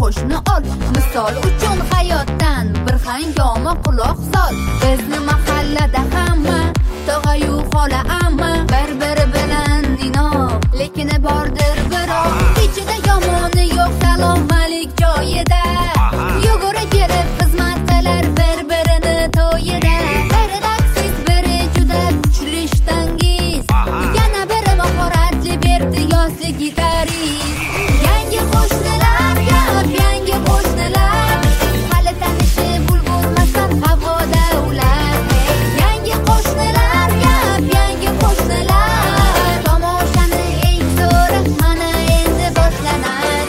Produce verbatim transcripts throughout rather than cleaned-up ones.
qo'shni ol. Misol uchun hayotdan bir hangoma quloq sol. Bizni mahallada hamma tog'ayu xola amma bir-biri bilan inoq, lekin bordir biroq ichida yomoni yo'q. Salom malik joyida yugura kelib xizmat qilar bir-birini to'yida. Biri taksiz, biri juda kuchli ishtangiz, yana biri mahoratli berdi yozli gitarist. Yangi qo'shnilar gap, yangi qo'shnilar hali tanishib ulgurmasdan havoda ular. Yangi qo'shnilar gap, yangi qo'shnilar tomoshani eng zo'ri mana endi boshlanadi.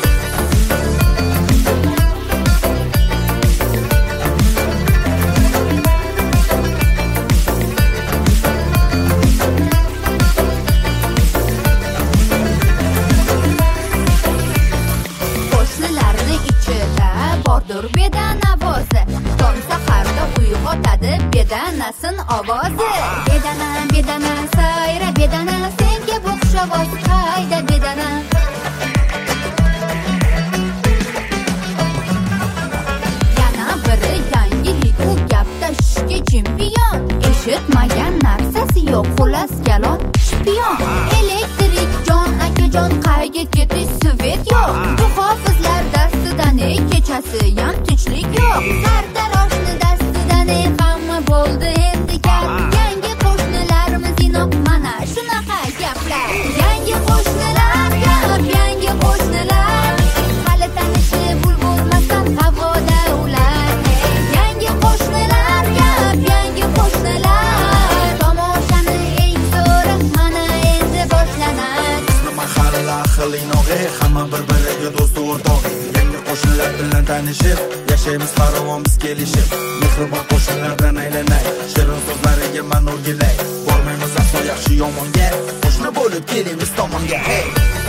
Qo'shnilarni ichida bordir bedanavozi, tong saharda uyg'otadi bedanasin ovozi. Bedana bedana sayra bedana, senga o'xshavos qayda bedana. Yana biri yangi hit, u gapda ishga chempion, eshitmagan narsasi yo'q, xullas kalon shpion. Elektrik jon akajon qayga ketish svet yo'q, bu hofizlar dastidan ey kechasi ham tinchlik yo'q. Sartaroshni dastidan ey hamma bo'ldi endi gap. Yangi qo'shnilarimiz inoq mana shunaqa gaplar. Yangi qo'shnilar gap, yangi qo'shnilar hali tanishib ulgurmasdan havoda ular. Yangi qo'shnilar gap, yangi qo'shnilar tomoshani eng zo'ri mana endi boshlanadi. Bizni mahalla ahli inoq, hamma bir-biriga do'st o'rtoq. Yangi qo'shnilar bilan tanishib yashaymiz farovon biz kelishib. Mehribon qo'shnilardan aylanay, shirin so'zlariga man o'rgilay. Bormaymiz aslo yaxshi yomonga, qo'shni bo'lib kelamiz tomonga. Hey